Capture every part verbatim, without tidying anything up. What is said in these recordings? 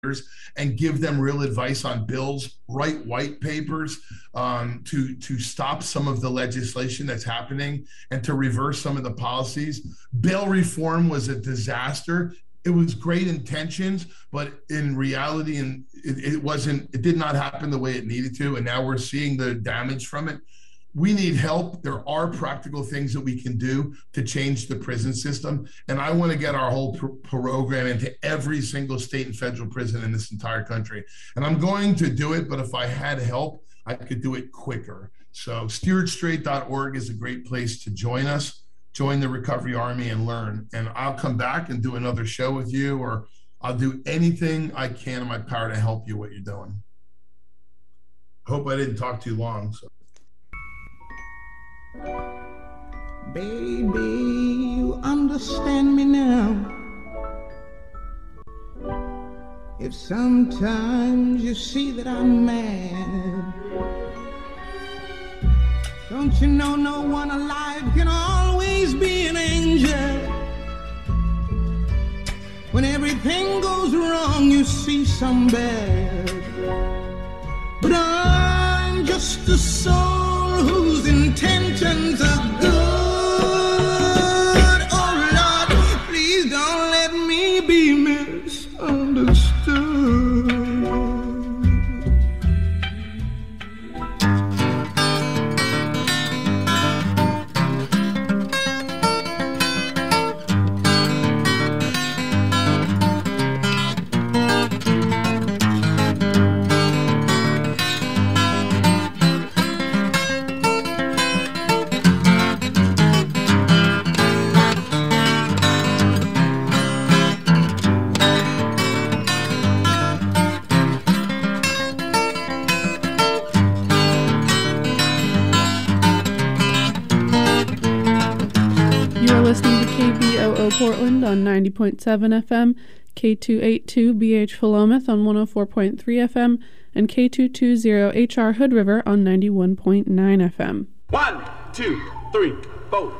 and give them real advice on bills, write white papers um, to, to stop some of the legislation that's happening and to reverse some of the policies. Bail reform was a disaster. It was great intentions, but in reality, and it, it wasn't, it did not happen the way it needed to. And now we're seeing the damage from it. We need help. There are practical things that we can do to change the prison system. And I want to get our whole pr- program into every single state and federal prison in this entire country. And I'm going to do it, but if I had help, I could do it quicker. So steered straight dot org is a great place to join us, join the Recovery Army and learn. And I'll come back and do another show with you, or I'll do anything I can in my power to help you what you're doing. Hope I didn't talk too long. So. Baby, you understand me now. If sometimes you see that I'm mad, don't you know no one alive can always be an angel? When everything goes wrong, you see some bad. But I'm just a soul whose intentions are good. Oh Lord, please don't let me be misunderstood. Portland on ninety point seven F M, K two eighty-two B H Philomath on one oh four point three F M, and K two twenty H R Hood River on ninety-one point nine F M. One, two, three, four.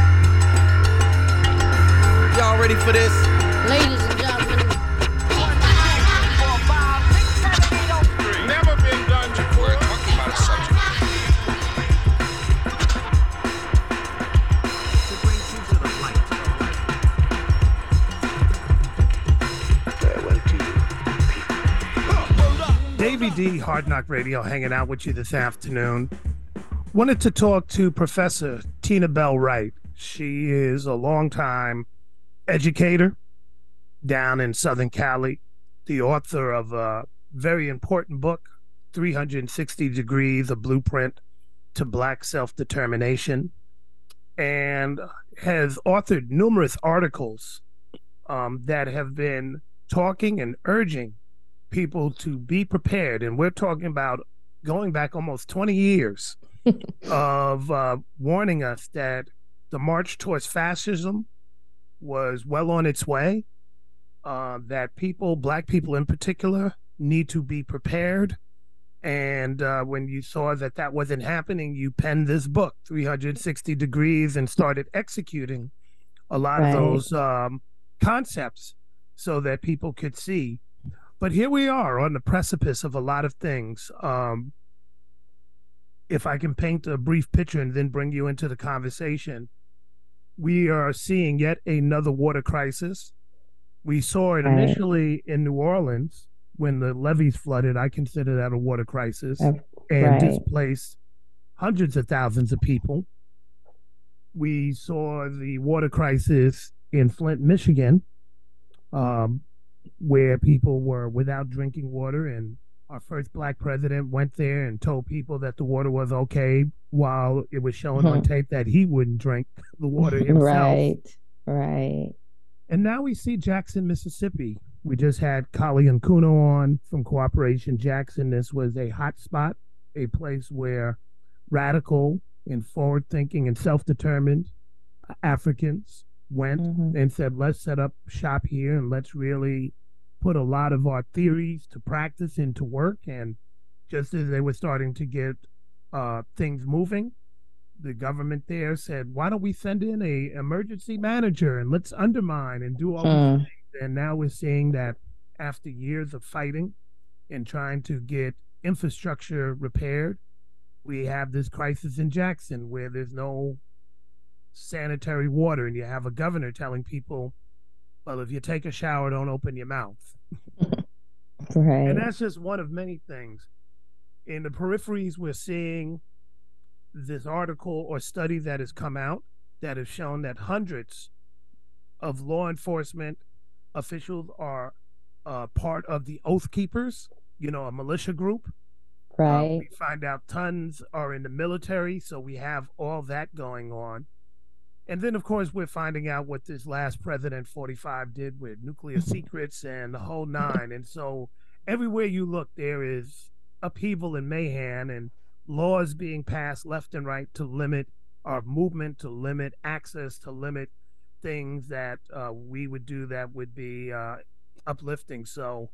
Y'all ready for this? Ladies and gentlemen. Never been done before. We're talking about a subject. Davey D, Hard Knock Radio, hanging out with you this afternoon. Wanted to talk to Professor Tina Bell Wright. She is a longtime educator down in Southern Cali, the author of a very important book, three hundred sixty degrees, a blueprint to Black self-determination, and has authored numerous articles um, that have been talking and urging people to be prepared. And we're talking about going back almost twenty years of uh, warning us that the march towards fascism was well on its way, uh, that people, Black people in particular, need to be prepared. And uh, when you saw that that wasn't happening, you penned this book, three hundred sixty degrees, and started executing a lot right. of those um, concepts so that people could see. But here we are on the precipice of a lot of things. Um, if I can paint a brief picture and then bring you into the conversation, we are seeing yet another water crisis. We saw it right. initially in New Orleans when the levees flooded. I consider that a water crisis, uh, and right. displaced hundreds of thousands of people. We saw the water crisis in Flint, Michigan, um, where people were without drinking water, and our first Black president went there and told people that the water was okay while it was shown mm-hmm. on tape that he wouldn't drink the water himself. Right, right. And now we see Jackson, Mississippi. We just had Kali and Kuno on from Cooperation Jackson. This was a hot spot, a place where radical and forward-thinking and self-determined Africans went mm-hmm. and said, let's set up shop here and let's really put a lot of our theories to practice and to work. And just as they were starting to get uh, things moving, the government there said, why don't we send in a emergency manager and let's undermine and do all mm. these things. And now we're seeing that after years of fighting and trying to get infrastructure repaired, we have this crisis in Jackson where there's no sanitary water, and you have a governor telling people, well, if you take a shower, don't open your mouth. Right. And that's just one of many things. In the peripheries, we're seeing this article or study that has come out that has shown that hundreds of law enforcement officials are uh, part of the Oath Keepers, you know, a militia group. Right. Uh, we find out tons are in the military, so we have all that going on. And then, of course, we're finding out what this last president, forty-five, did with nuclear secrets and the whole nine. And so everywhere you look, there is upheaval and mayhem and laws being passed left and right to limit our movement, to limit access, to limit things that uh, we would do that would be uh, uplifting. So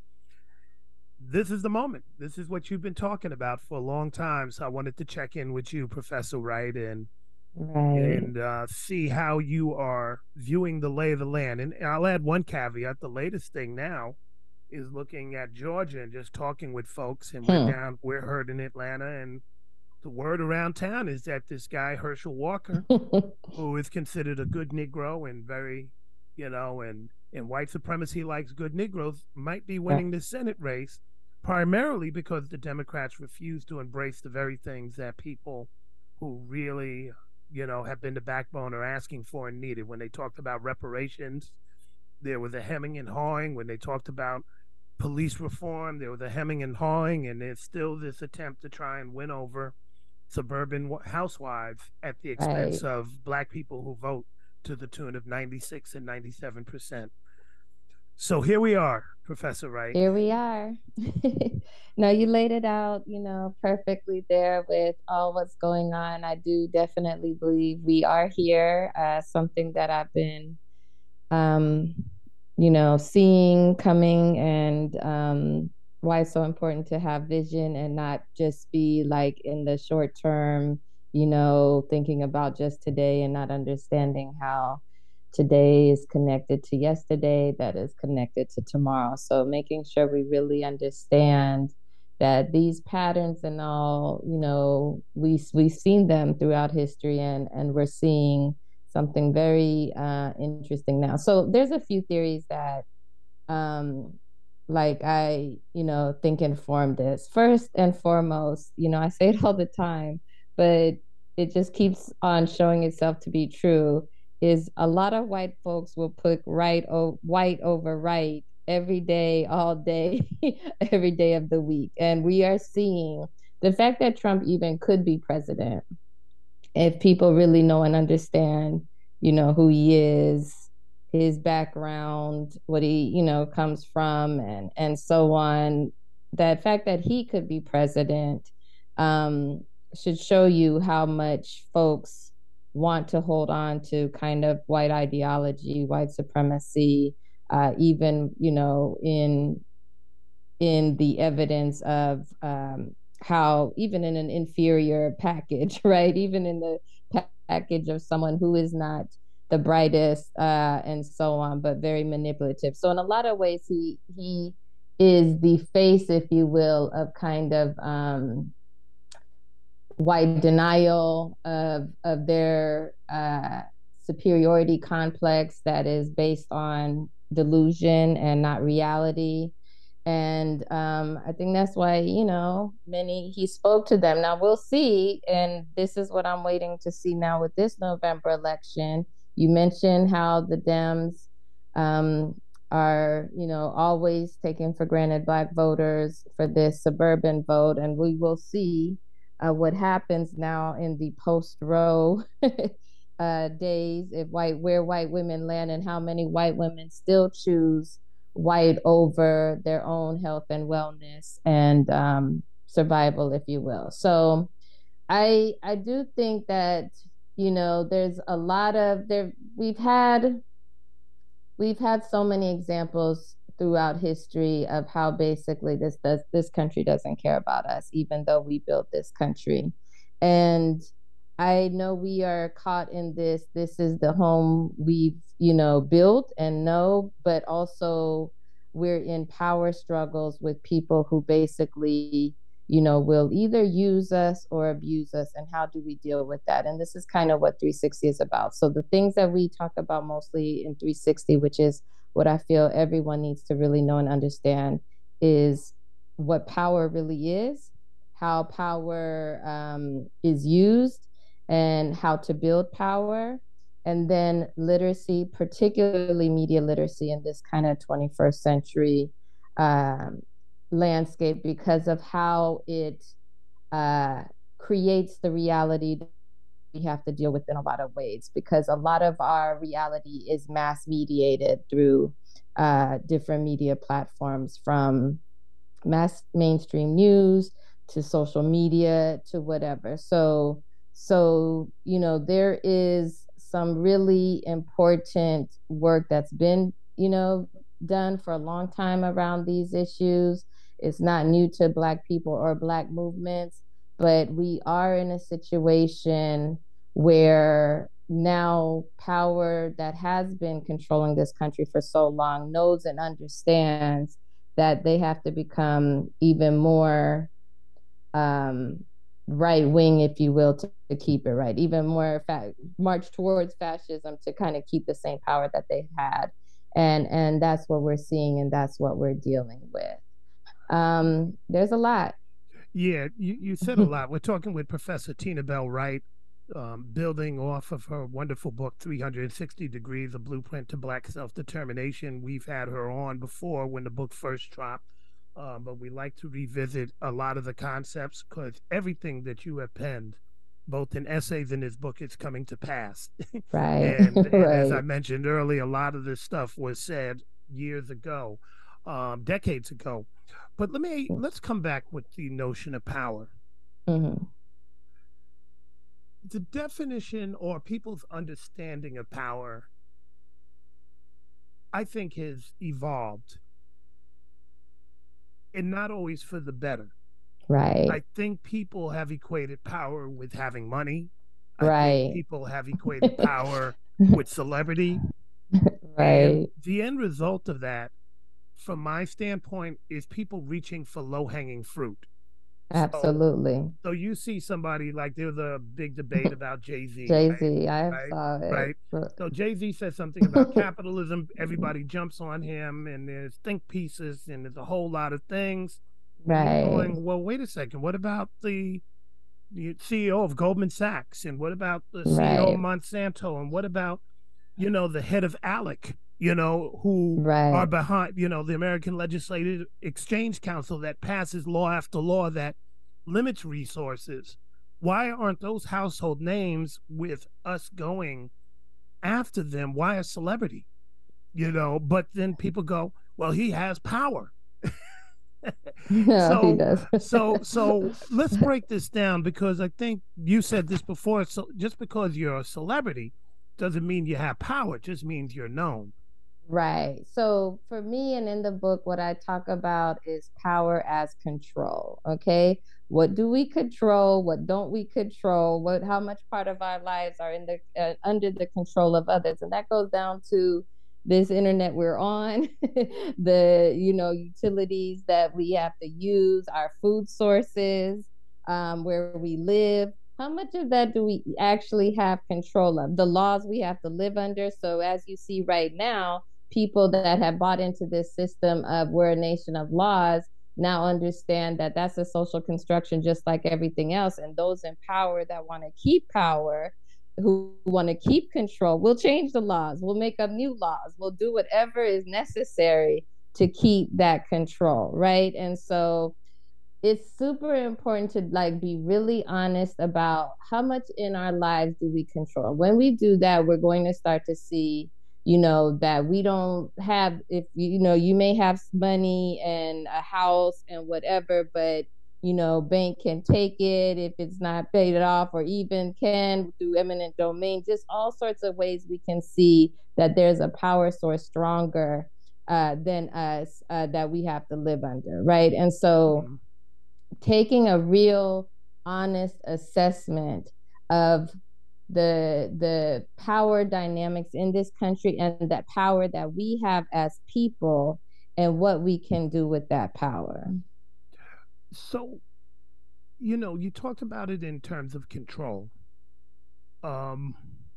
this is the moment. This is what you've been talking about for a long time. So I wanted to check in with you, Professor Wright, and Right. and uh, see how you are viewing the lay of the land. And I'll add one caveat. The latest thing now is looking at Georgia and just talking with folks. And we're Hmm. down, we're heard in Atlanta. And the word around town is that this guy, Herschel Walker, who is considered a good Negro and very, you know, and, and white supremacy likes good Negroes, might be winning the Senate race, primarily because the Democrats refuse to embrace the very things that people who really, you know, have been the backbone are asking for and needed. When they talked about reparations, there was a hemming and hawing. When they talked about police reform, there was a hemming and hawing. And there's still this attempt to try and win over suburban housewives at the expense Right. of Black people who vote to the tune of ninety-six and ninety-seven percent. So here we are, Professor Wright. Here we are. No, you laid it out, you know, perfectly there with all what's going on. I do definitely believe we are here. Uh, something that I've been, um, you know, seeing coming, and um, why it's so important to have vision and not just be like in the short term, you know, thinking about just today and not understanding how today is connected to yesterday, that is connected to tomorrow. So making sure we really understand that these patterns and all, you know, we we've seen them throughout history, and and we're seeing something very uh, interesting now. So there's a few theories that, um, like I, you know, think inform this. First and foremost, you know, I say it all the time, but it just keeps on showing itself to be true, is a lot of white folks will put right o- white over right every day, all day, every day of the week. And we are seeing the fact that Trump even could be president, if people really know and understand, you know, who he is, his background, what he, you know, comes from, and and so on. That fact that he could be president um, should show you how much folks want to hold on to kind of white ideology, white supremacy, uh, even, you know, in in the evidence of um, how even in an inferior package, right? Even in the pa- package of someone who is not the brightest uh, and so on, but very manipulative. So in a lot of ways, he he is the face, if you will, of kind of um, white denial of of their uh, superiority complex that is based on delusion and not reality. And um, I think that's why, you know, many, he spoke to them. Now we'll see. And this is what I'm waiting to see now with this November election. You mentioned how the Dems um, are, you know, always taking for granted Black voters for this suburban vote. And we will see uh, what happens now in the post-Roe uh, days, if white, where white women land, and how many white women still choose white over their own health and wellness and um, survival, if you will. So I I do think that, you know, there's a lot of there we've had we've had so many examples throughout history of how basically this does this country doesn't care about us, even though we built this country. And I know we are caught in this. This is the home we've, you know, built and know, but also we're in power struggles with people who basically, you know, will either use us or abuse us. And how do we deal with that? And this is kind of what three sixty is about. So the things that we talk about mostly in three sixty, which is what I feel everyone needs to really know and understand, is what power really is, how power um, is used, and how to build power. And then literacy, particularly media literacy in this kind of twenty-first century um, landscape, because of how it uh, creates the reality we have to deal with in a lot of ways, because a lot of our reality is mass mediated through uh, different media platforms, from mass mainstream news to social media to whatever. So, so you know, there is some really important work that's been, you know, done for a long time around these issues. It's not new to Black people or Black movements, but we are in a situation where now power that has been controlling this country for so long knows and understands that they have to become even more um, right wing, if you will, to, to keep it right, even more fa- march towards fascism to kind of keep the same power that they had. And, and that's what we're seeing, and that's what we're dealing with. Um, there's a lot. Yeah, you, you said a lot. We're talking with Professor Tina Bell Wright, um, building off of her wonderful book, three hundred sixty degrees, A Blueprint to Black Self-Determination. We've had her on before when the book first dropped, uh, but we like to revisit a lot of the concepts, because everything that you have penned, both in essays and this book, is coming to pass. Right. and, and right. as I mentioned earlier, a lot of this stuff was said years ago, um, decades ago. But let me let's come back with the notion of power. Mm-hmm. The definition or people's understanding of power, I think, has evolved, and not always for the better. Right. I think people have equated power with having money. I right. think people have equated power with celebrity. Right. And the end result of that, from my standpoint, is people reaching for low-hanging fruit. Absolutely. So, so you see somebody, like, there was a big debate about Jay-Z. Jay-Z, right? I right? saw it. Right. So Jay-Z says something about capitalism. Everybody jumps on him, and there's think pieces, and there's a whole lot of things. Right. Going, well, wait a second. What about the, the C E O of Goldman Sachs? And what about the C E O right. of Monsanto? And what about, you know, the head of ALEC? You know, who right. are behind, you know, the American Legislative Exchange Council that passes law after law that limits resources. Why aren't those household names, with us going after them? Why a celebrity? You know, but then people go, well, he has power. No, so, he does. so, so let's break this down, because I think you said this before. So just because you're a celebrity doesn't mean you have power. It just means you're known. Right. So for me, and in the book, what I talk about is power as control. Okay. What do we control? What don't we control? What, how much part of our lives are in the uh, under the control of others? And that goes down to this internet we're on, the, you know, utilities that we have to use, our food sources, um, where we live. How much of that do we actually have control of? The laws we have to live under. So as you see right now, people that have bought into this system of we're a nation of laws now understand that that's a social construction just like everything else. And those in power that want to keep power, who want to keep control, will change the laws, will make up new laws, will do whatever is necessary to keep that control, right? And so it's super important to like be really honest about how much in our lives do we control. When we do that, we're going to start to see, you know, that we don't have, if you know, you may have money and a house and whatever, but you know, bank can take it if it's not paid off, or even can through eminent domain, just all sorts of ways we can see that there's a power source stronger uh, than us uh, that we have to live under, right? And so mm-hmm. taking a real honest assessment of the the power dynamics in this country and that power that we have as people, and what we can do with that power. So, you know, you talked about it in terms of control. Um,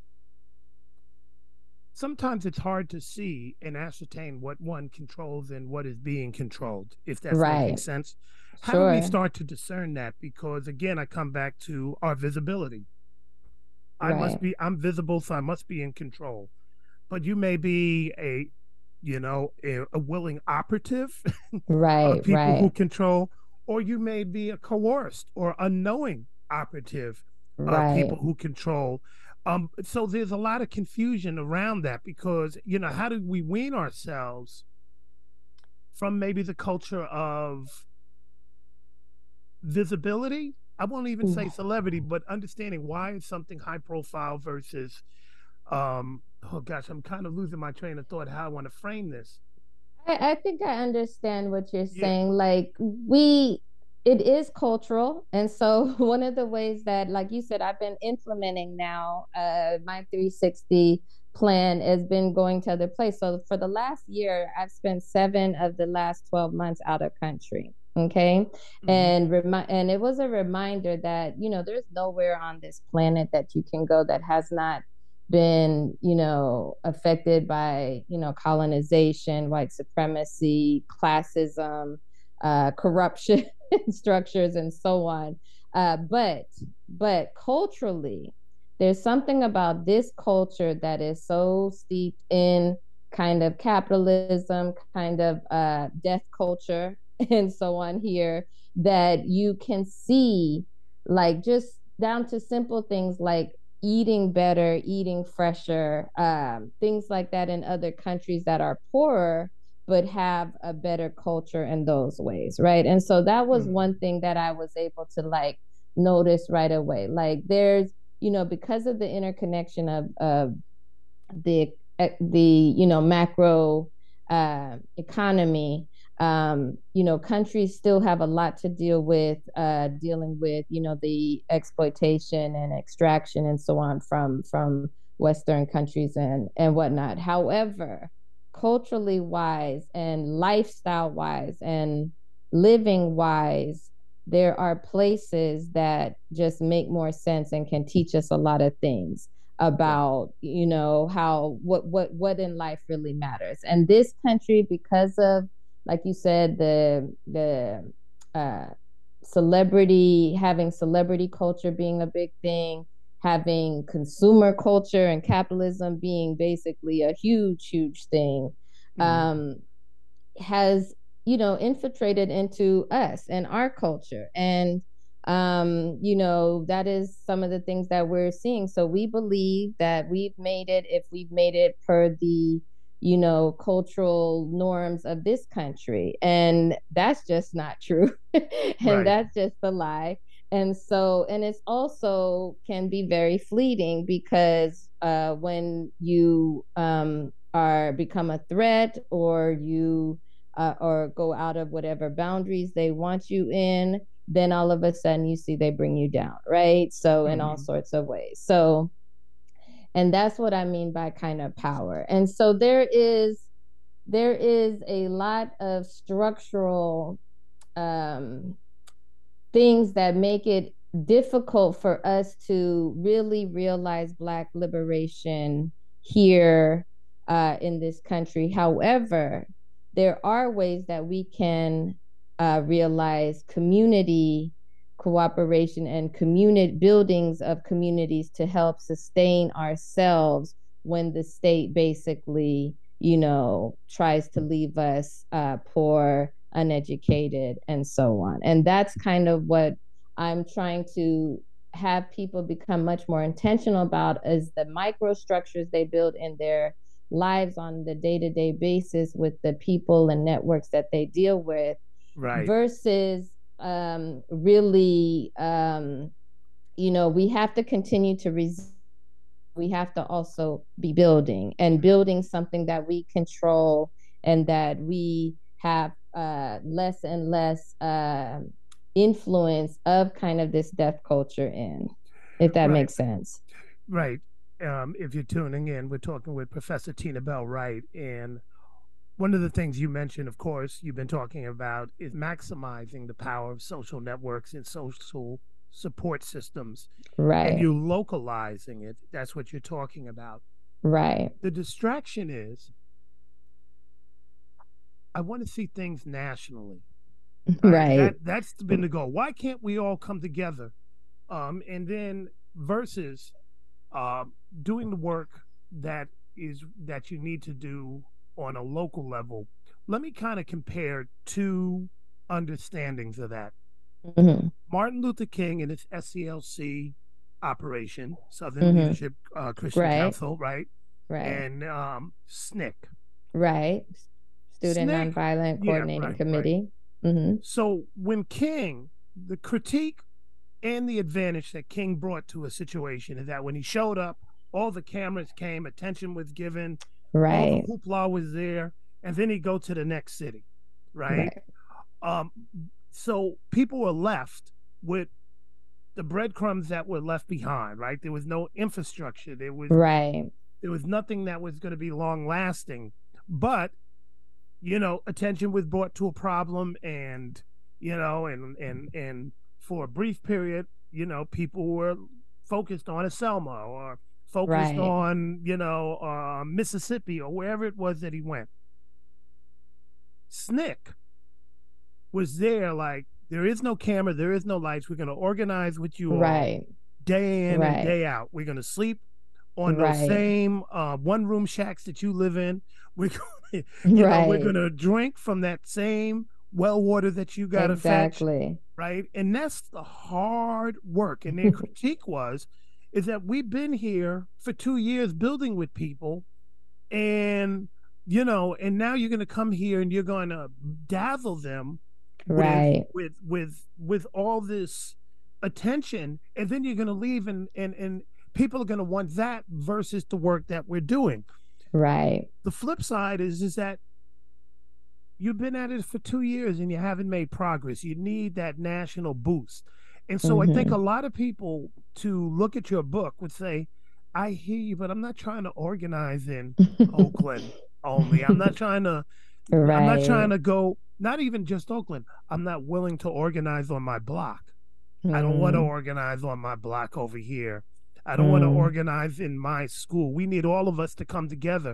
sometimes it's hard to see and ascertain what one controls and what is being controlled, if that's Right. making sense. How do we Sure. start to discern that? Because again, I come back to our visibility. I must Right. be, I'm visible, so I must be in control. But you may be a, you know, a, a willing operative of Right. people who Right. control, or you may be a coerced or unknowing operative of Right. people who control. Um, so there's a lot of confusion around that because, you know, how do we wean ourselves from maybe the culture of visibility? I won't even say celebrity, but understanding why is something high profile versus, um, oh gosh, I'm kind of losing my train of thought how I want to frame this. I, I think I understand what you're Yeah. saying. Like we, it is cultural. And so one of the ways that, like you said, I've been implementing now, uh, my three sixty plan has been going to other places. So for the last year, I've spent seven of the last twelve months out of country. Okay. Mhm. And remi- and it was a reminder that, you know, there's nowhere on this planet that you can go that has not been, you know, affected by, you know, colonization, white supremacy, classism, uh, corruption structures, and so on. Uh, but but culturally, there's something about this culture that is so steeped in kind of capitalism, kind of uh, death culture, and so on here that you can see, like just down to simple things like eating better, eating fresher, um, things like that in other countries that are poorer, but have a better culture in those ways, right? And so that was Mhm. one thing that I was able to like notice right away. Like there's, you know, because of the interconnection of of the the you know macro uh, economy, um, you know, countries still have a lot to deal with, uh, dealing with, you know, the exploitation and extraction and so on from from Western countries and and whatnot. However, culturally wise and lifestyle wise and living wise, there are places that just make more sense and can teach us a lot of things about, you know, how what what what in life really matters. And this country, because of, like you said, the the uh, celebrity, having celebrity culture being a big thing, having consumer culture and capitalism being basically a huge, huge thing, Mhm. um, has, you know, infiltrated into us and our culture. And um, you know, that is some of the things that we're seeing. So we believe that we've made it, if we've made it per the, you know, cultural norms of this country. And that's just not true. And Right. that's just a lie. And so, and it's also can be very fleeting because uh, when you um, are become a threat, or you uh, or go out of whatever boundaries they want you in, then all of a sudden you see they bring you down, right? So in all Mhm. sorts of ways. So, and that's what I mean by kind of power. And so there is there is a lot of structural um, things that make it difficult for us to really realize Black liberation here uh, in this country. However, there are ways that we can uh, realize community cooperation and community buildings of communities to help sustain ourselves when the state basically, you know, tries to leave us uh, poor, uneducated, and so on. And that's kind of what I'm trying to have people become much more intentional about, is the microstructures they build in their lives on the day-to-day basis with the people and networks that they deal with, Right. versus um, really, um, you know, we have to continue to resist. We have to also be building and building something that we control and that we have uh, less and less uh, influence of kind of this death culture in, if that Right. makes sense. Right. Um, if you're tuning in, we're talking with Professor Tina Bell Wright, and one of the things you mentioned, of course, you've been talking about is maximizing the power of social networks and social support systems. Right. And you localizing it. That's what you're talking about. Right. The distraction is, I want to see things nationally. Right. right. That, that's been the goal. Why can't we all come together? Um, and then versus uh, doing the work that is that you need to do on a local level. Let me kind of compare two understandings of that. Mm-hmm. Martin Luther King and his S C L C operation, Southern mm-hmm. Leadership uh, Christian right. Council, right? Right. And um, S N C C. Right. Student S N C C, Nonviolent Coordinating yeah, right, Committee. Right. Mm-hmm. So when King, the critique and the advantage that King brought to a situation is that when he showed up, all the cameras came, attention was given, right. all the hoopla was there, and then he'd go to the next city, right? right? Um, so people were left with the breadcrumbs that were left behind, right? There was no infrastructure. There was right. There was nothing that was going to be long lasting, but you know, attention was brought to a problem, and you know, and and and for a brief period, you know, people were focused on a Selma or focused right. on, you know, uh, Mississippi or wherever it was that he went. S N C C was there like, there is no camera, there is no lights. We're going to organize with you right. all day in right. and day out. We're going to sleep on right. those same uh, one-room shacks that you live in. We're going to, right. we're going to drink from that same well water that you got to exactly. fetch. Right. And that's the hard work. And their critique was, is that we've been here for two years building with people, and, you know, and now you're going to come here and you're going to dazzle them right. with, with, with, with all this attention. And then you're going to leave, and, and, and people are going to want that versus the work that we're doing. Right. The flip side is, is that you've been at it for two years and you haven't made progress. You need that national boost. And so mm-hmm. I think a lot of people, to look at your book, would say, I hear you, but I'm not trying to organize in Oakland only. I'm not trying to, right. I'm not trying to go, not even just Oakland. I'm not willing to organize on my block. Mm. I don't want to organize on my block over here. I don't mm. want to organize in my school. We need all of us to come together.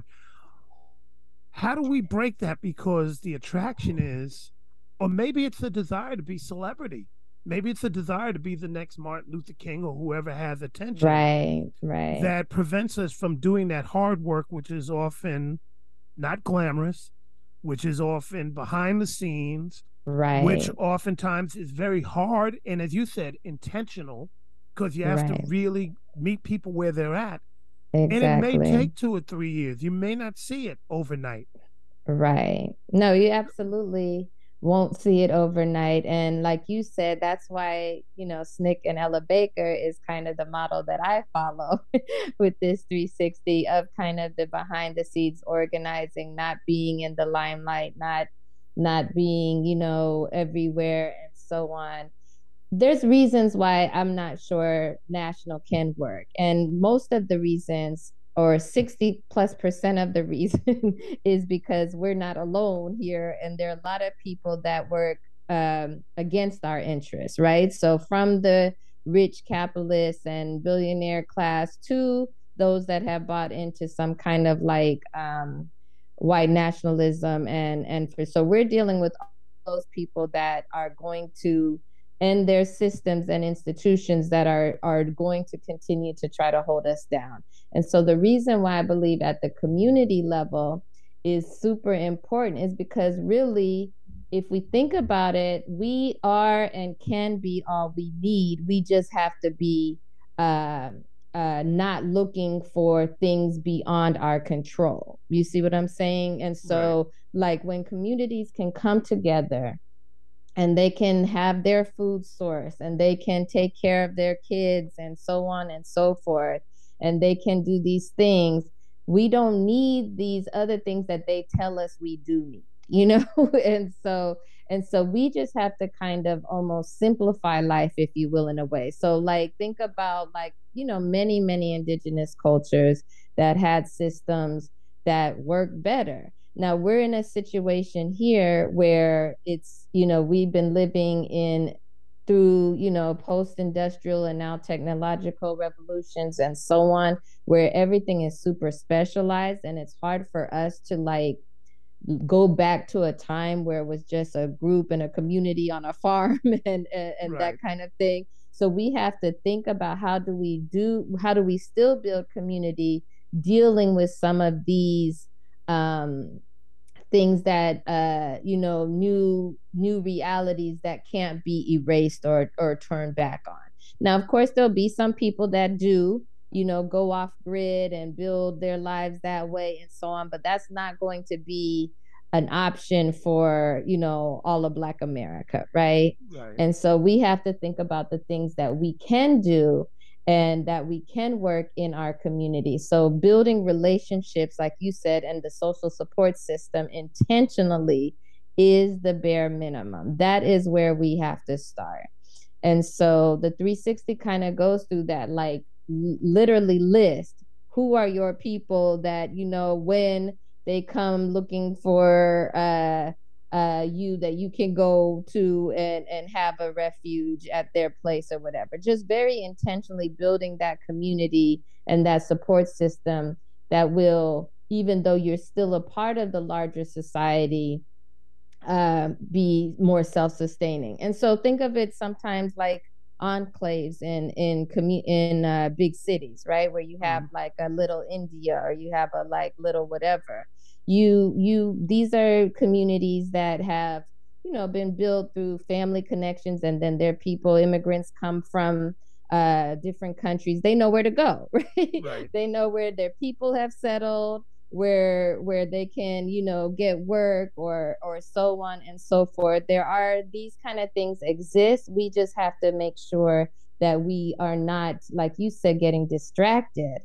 How do we break that? Because the attraction is, or maybe it's the desire to be celebrity. Maybe it's a desire to be the next Martin Luther King or whoever has attention. Right, right. That prevents us from doing that hard work, which is often not glamorous, which is often behind the scenes, right. which oftentimes is very hard. And as you said, intentional, because you have right. to really meet people where they're at. Exactly. And it may take two or three years. You may not see it overnight. Right. No, you absolutely won't see it overnight. And like you said, that's why, you know, S N C C and Ella Baker is kind of the model that I follow with this three sixty of kind of the behind the scenes organizing, not being in the limelight, not not being, you know, everywhere and so on. There's reasons why I'm not sure national can work. And most of the reasons, or sixty plus percent of the reason, is because we're not alone here. And there are a lot of people that work um, against our interests, right? So from the rich capitalists and billionaire class to those that have bought into some kind of like um, white nationalism. And, and for, so we're dealing with all those people that are going to, and their systems and institutions that are, are going to continue to try to hold us down. And so the reason why I believe at the community level is super important is because really, if we think about it, we are and can be all we need. We just have to be uh, uh, not looking for things beyond our control. You see what I'm saying? And so right. like when communities can come together and they can have their food source and they can take care of their kids and so on and so forth, and they can do these things, we don't need these other things that they tell us we do need, you know? and so and so we just have to kind of almost simplify life, if you will, in a way. So like think about like, you know, many, many indigenous cultures that had systems that work better. Now we're in a situation here where it's, you know, we've been living in through, you know, post-industrial and now technological revolutions and so on, where everything is super specialized, and it's hard for us to like go back to a time where it was just a group and a community on a farm and and, and right. that kind of thing. So we have to think about how do we do how do we still build community dealing with some of these um things that uh you know new new realities that can't be erased or or turned back on. Now of course there'll be some people that do, you know, go off grid and build their lives that way and so on, but that's not going to be an option for, you know, all of Black America, right? Right. And so we have to think about the things that we can do and that we can work in our community. So building relationships, like you said, and the social support system intentionally is the bare minimum. That is where we have to start. And so the three sixty kind of goes through that, like literally list who are your people that, you know, when they come looking for uh, uh, you, that you can go to and, and have a refuge at their place or whatever. Just very intentionally building that community and that support system that will, even though you're still a part of the larger society, uh, be more self-sustaining. And so think of it sometimes like enclaves in in commu- in uh, big cities, right? Where you have like a little India or you have a like little whatever. You you these are communities that have, you know, been built through family connections, and then their people, immigrants come from uh, different countries. They know where to go, right? Right. They know where their people have settled, where where they can, you know, get work or or so on and so forth. There are these kind of things exist. We just have to make sure that we are not, like you said, getting distracted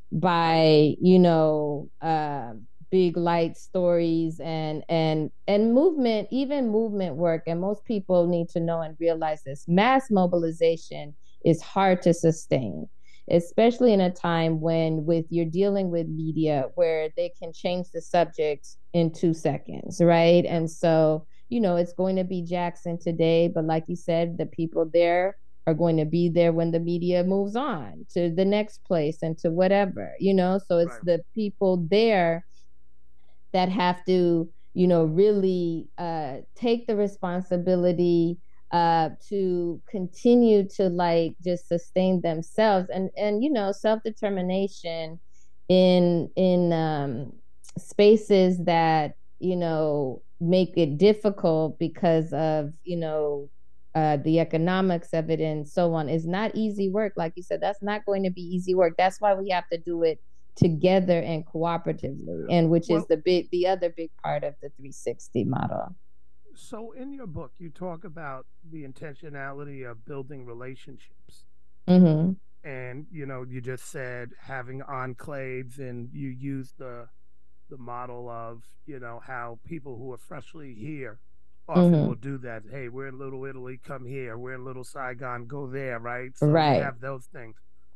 by, you know, uh, big light stories and and and movement, even movement work. And most people need to know and realize this. Mass mobilization is hard to sustain, especially in a time when with you're dealing with media where they can change the subject in two seconds, right? And so, you know, it's going to be Jackson today, but like you said, the people there are going to be there when the media moves on to the next place and to whatever, you know? So it's right. The people there that have to, you know, really uh, take the responsibility uh, to continue to like just sustain themselves and, and, you know, self-determination in, in um, spaces that, you know, make it difficult because of, you know, uh, the economics of it and so on is not easy work. Like you said, that's not going to be easy work. That's why we have to do it together and cooperatively, and which well, is the big, the other big part of the three sixty model. So in your book, you talk about the intentionality of building relationships. Mm-hmm. And, you know, you just said having enclaves, and you use the the model of, you know, how people who are freshly here often mm-hmm. will do that. Hey, we're in Little Italy, come here. We're in Little Saigon, go there, right? So right. you have those things.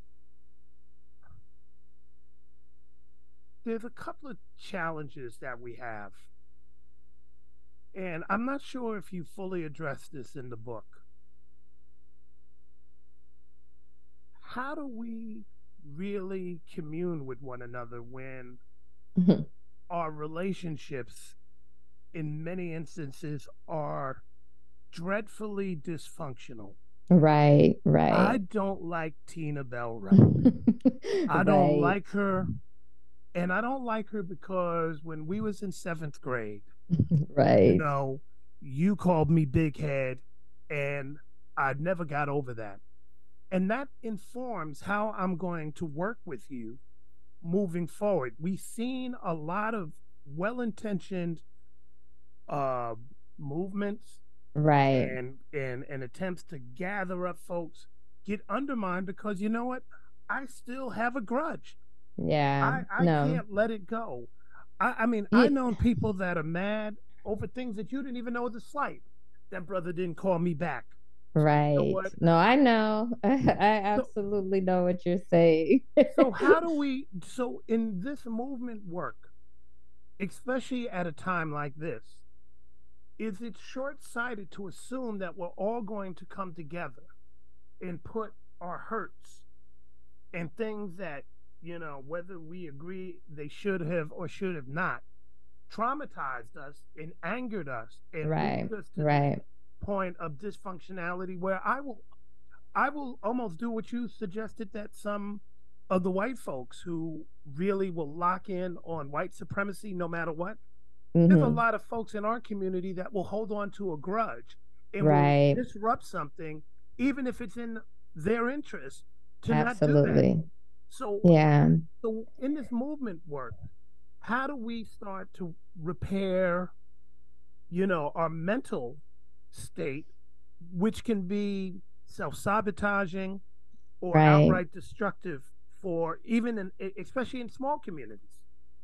There's a couple of challenges that we have. And I'm not sure if you fully address this in the book. How do we really commune with one another when mm-hmm. our relationships, in many instances, are dreadfully dysfunctional? Right, right. I don't like Tina Bell Wright. I don't right. like her. And I don't like her because when we was in seventh grade, right, you know, you called me big head, and I never got over that. And that informs how I'm going to work with you moving forward. We've seen a lot of well-intentioned uh, movements, right, and, and and attempts to gather up folks get undermined because, you know what, I still have a grudge. Yeah, I, I no. can't let it go. I, I mean, yeah. I know people that are mad over things that you didn't even know was a slight. That brother didn't call me back. Right. You know no, I know. I absolutely so, know what you're saying. So how do we, so in this movement work, especially at a time like this, is it short-sighted to assume that we're all going to come together and put our hurts and things that, you know, whether we agree they should have or should have not, traumatized us and angered us and Right. moved us to Right. the point of dysfunctionality where I will I will almost do what you suggested, that some of the white folks who really will lock in on white supremacy no matter what. There's a Hmm. lot of folks in our community that will hold on to a grudge and Right. will disrupt something, even if it's in their interest to not do that. Absolutely. So, Yeah. so in this movement work, how do we start to repair, you know, our mental state, which can be self-sabotaging or Right. outright destructive for even in, e- especially in small communities?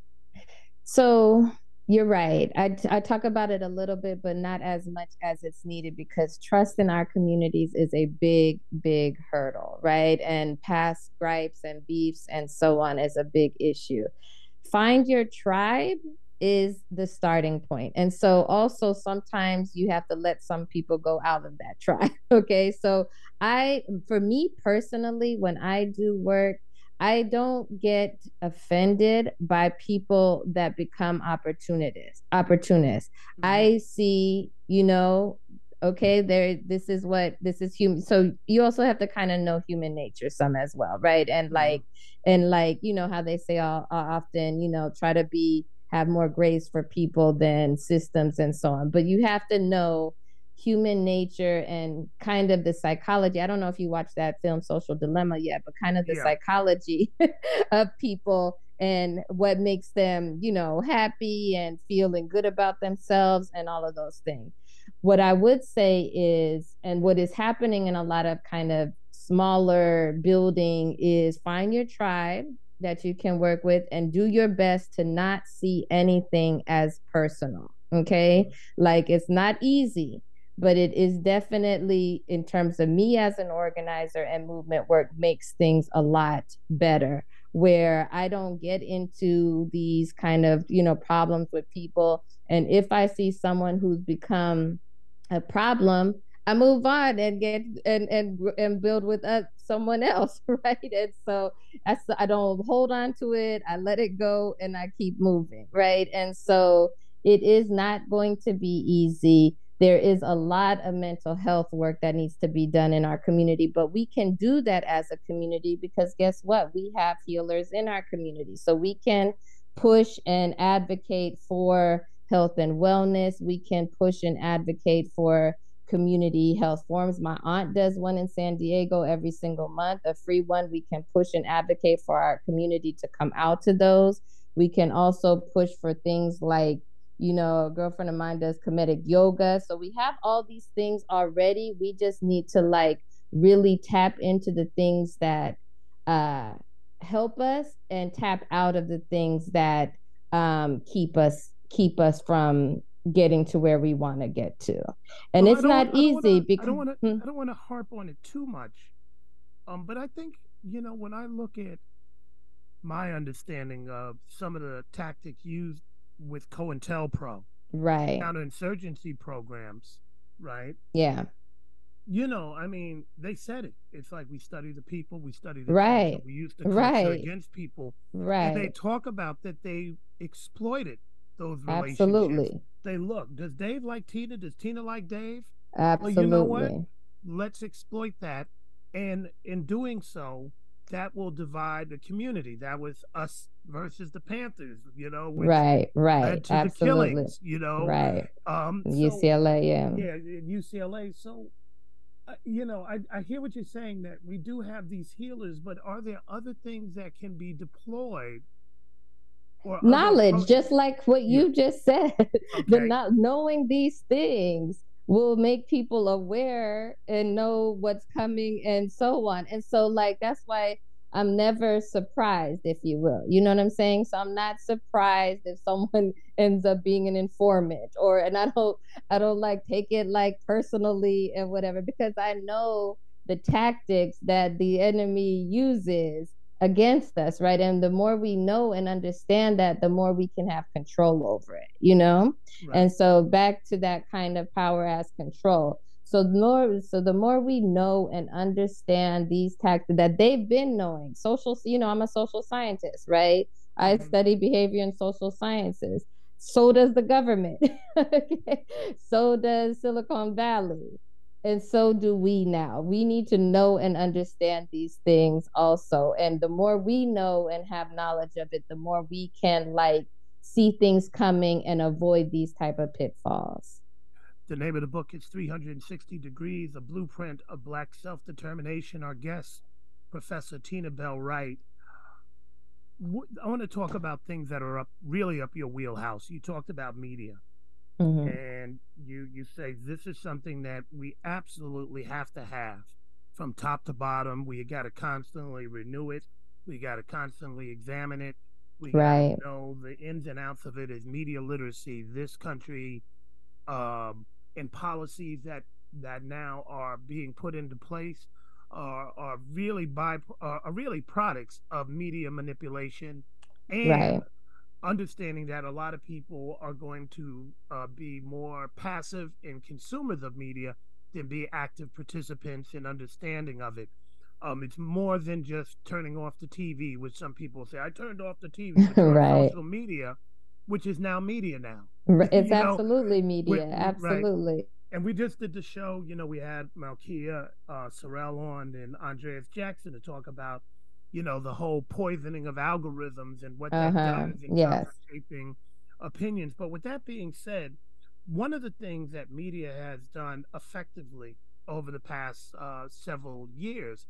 So you're right. I, I talk about it a little bit, but not as much as it's needed, because trust in our communities is a big, big hurdle, right? And past gripes and beefs and so on is a big issue. Find your tribe is the starting point. And so also sometimes you have to let some people go out of that tribe. Okay. So I, for me personally, when I do work, I don't get offended by people that become opportunists. Opportunists. Mhm. I see, you know, okay, there, this is what this is human. So you also have to kind of know human nature some as well, right? And Mhm. like, and like, you know, how they say all, all often, you know, try to be have more grace for people than systems and so on. But you have to know human nature and kind of the psychology. I don't know if you watched that film Social Dilemma yet, but kind of the Yeah. psychology of people and what makes them, you know, happy and feeling good about themselves and all of those things. What I would say is, and what is happening in a lot of kind of smaller building, is find your tribe that you can work with and do your best to not see anything as personal. Okay. Like, it's not easy, but it is definitely, in terms of me as an organizer and movement work, makes things a lot better, where I don't get into these kind of, you know, problems with people. And if I see someone who's become a problem, I move on and get and and and build with uh, someone else, right? And so that's, I don't hold on to it. I let it go and I keep moving, right? And so it is not going to be easy. There is a lot of mental health work that needs to be done in our community, but we can do that as a community because guess what? We have healers in our community. So we can push and advocate for health and wellness. We can push and advocate for community health forums. My aunt does one in San Diego every single month, a free one. We can push and advocate for our community to come out to those. We can also push for things like, you know, a girlfriend of mine does comedic yoga. So we have all these things already. We just need to like really tap into the things that uh, help us and tap out of the things that um, keep us keep us from getting to where we want to get to. And Well, I it's don't- not I don't easy wanna- I because don't want to. Hmm. I don't want to harp on it too much. Um, but I think, you know, when I look at my understanding of some of the tactics used with COINTELPRO, right. counterinsurgency programs, right? Yeah. You know, I mean, they said it. It's like we study the people, we study the Right. culture, we use the culture Right. against people, and they Right. talk about that they exploited those relationships. Absolutely. They look, does Dave like Tina? Does Tina like Dave? Absolutely. Well, you know what? Let's exploit that. And in doing so, that will divide the community. That was us versus the Panthers, you know, which Right. Right. led to Absolutely. the killings, you know. Right. Um, so, U C L A. Yeah. yeah, in U C L A. So, uh, you know, I, I hear what you're saying, that we do have these healers, but are there other things that can be deployed? Or other Knowledge, approaches? just like what Yeah. you just said. The Okay. not knowing these things will make people aware and know what's coming and so on. And so like that's why I'm never surprised, if you will. You know what I'm saying? So I'm not surprised if someone ends up being an informant, or and I don't I don't like take it like personally and whatever, because I know the tactics that the enemy uses against us, right? And the more we know and understand that, the more we can have control over it, you know? Right. And so back to that kind of power as control. So the more, so the more we know and understand these tactics that they've been knowing, social, you know, I'm a social scientist, right? I mm-hmm. study behavior and social sciences. So does the government. Okay. So does Silicon Valley. And so do we now. We need to know and understand these things also. And the more we know and have knowledge of it, the more we can like see things coming and avoid these type of pitfalls. The name of the book is three hundred sixty Degrees, A Blueprint of Black Self-Determination. Our guest, Professor Tina Bell Wright. I want to talk about things that are up, really up your wheelhouse. You talked about media. Mm-hmm. And you you say this is something that we absolutely have to have from top to bottom. We got to constantly renew it. We got to constantly examine it. We right. got to know the ins and outs of it as media literacy. This country um, and policies that that now are being put into place are are really by uh, are really products of media manipulation and. Right. Understanding that a lot of people are going to uh, be more passive and consumers of media than be active participants in understanding of it. Um, it's more than just turning off the T V, which some people say, I turned off the T V. Right. Social media, which is now media now. It's you absolutely know, media, we, absolutely. Right. And we just did the show, you know, we had Malkia uh, Sorrell on and Andreas Jackson to talk about you know, the whole poisoning of algorithms and what that uh-huh. does in yes. shaping opinions. But with that being said, one of the things that media has done effectively over the past uh, several years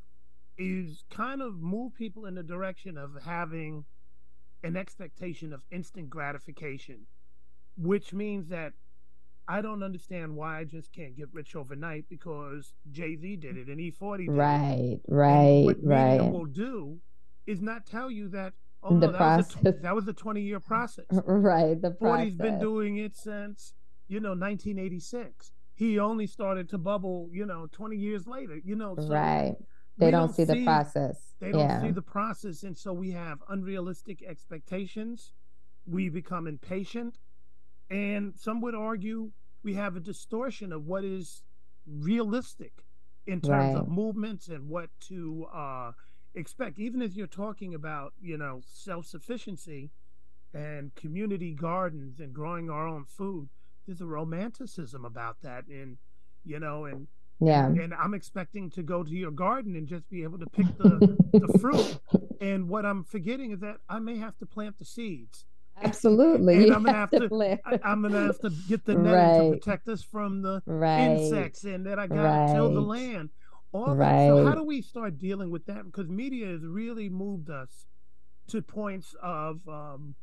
is kind of move people in the direction of having an expectation of instant gratification, which means that I don't understand why I just can't get rich overnight because Jay-Z did it and E forty did right, it. Right, and what right, media right. will do is not tell you that, oh, the no, that process. was, a, that was a twenty-year process. Right, the process. forty's been doing it since, you know, nineteen eighty-six. He only started to bubble, you know, twenty years later, you know. So right. They don't, don't see the process. They don't yeah. see the process. And so we have unrealistic expectations. We become impatient. And some would argue we have a distortion of what is realistic in terms right. of movements and what to uh, expect. Even as you're talking about, you know, self-sufficiency and community gardens and growing our own food, there's a romanticism about that. And, you know, and yeah, and, and I'm expecting to go to your garden and just be able to pick the, the fruit. And what I'm forgetting is that I may have to plant the seeds. Absolutely. And you I'm gonna have, have to, to I, I'm gonna have to get the netting right. to protect us from the right. insects, and that I gotta right. till the land. All right. that. So how do we start dealing with that? Because media has really moved us to points of um,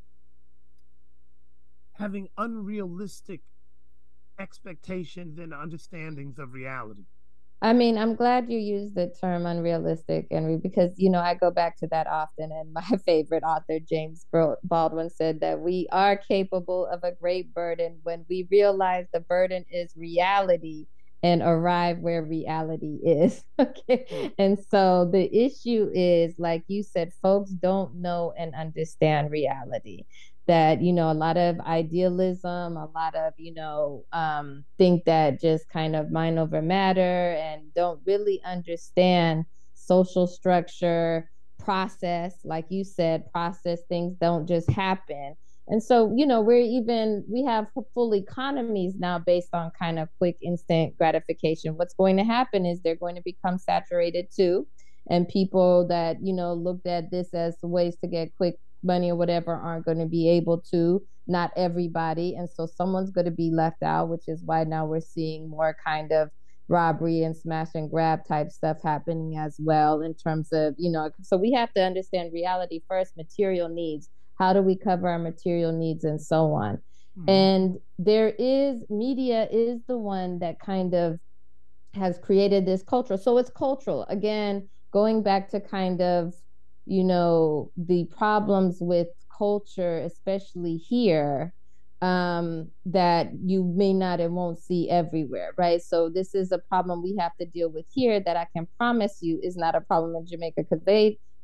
having unrealistic expectations and understandings of reality. I mean, I'm glad you used the term unrealistic, Henry, because, you know, I go back to that often. And my favorite author, James Baldwin, said that we are capable of a great burden when we realize the burden is reality and arrive where reality is. Okay. And so the issue is, like you said, folks don't know and understand reality. That, you know, a lot of idealism, a lot of, you know, um, think that just kind of mind over matter and don't really understand social structure, process. Like you said, process, things don't just happen. And so, you know, we're even, we have full economies now based on kind of quick instant gratification. What's going to happen is they're going to become saturated too. And people that, you know, looked at this as ways to get quick money or whatever aren't going to be able to, not everybody. And so someone's going to be left out, which is why now we're seeing more kind of robbery and smash and grab type stuff happening as well in terms of, you know, so we have to understand reality first, material needs. How do we cover our material needs and so on? Mm-hmm. And there is, media is the one that kind of has created this culture. So it's cultural. Again, going back to kind of, you know, the problems with culture, especially here, um, that you may not and won't see everywhere, right? So this is a problem we have to deal with here that I can promise you is not a problem in Jamaica, because they